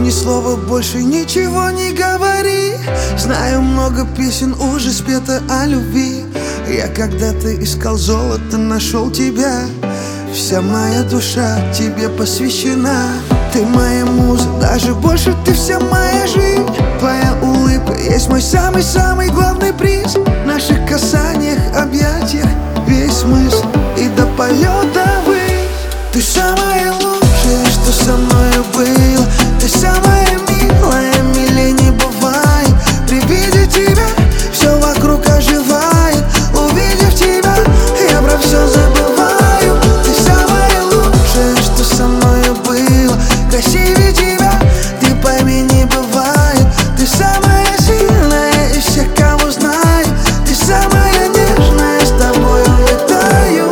ни слова больше, ничего не говори. Знаю, много песен уже спето о любви. Я когда-то искал золото, нашел тебя. Вся моя душа тебе посвящена. Ты моя муза, даже больше ты вся моя жизнь. Твоя улыбка есть мой самый-самый главный приз. В наших касаниях, объятиях весь смысл и до полета ввысь. Ты самая лучшая, что со мною было. Ты самая милая, милей не бывает. При виде тебя все вокруг оживает. Увидев тебя, я про все забываю. Ты самая лучшая, что со мною было. Красивее тебя, ты пойми, не бывает. Ты самая сильная из всех, кого знаю. Ты самая нежная, с тобою летаю.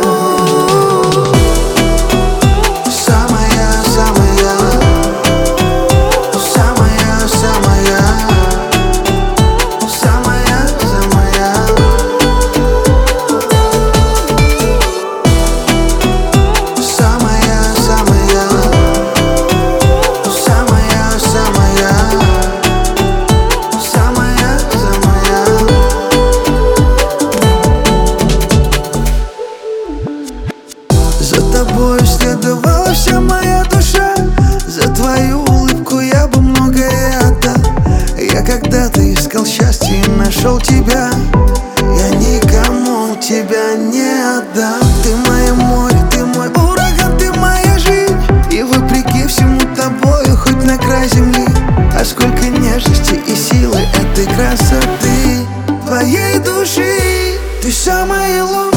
За тобой следовала вся моя душа. За твою улыбку я бы многое отдал. Я когда-то искал счастье и нашел тебя. Я никому тебя не отдам. Ты мое море, ты мой ураган, ты моя жизнь. И вопреки всему тобою, хоть на край земли. А сколько нежности и силы этой красоты, твоей души. Ты самая лучшая,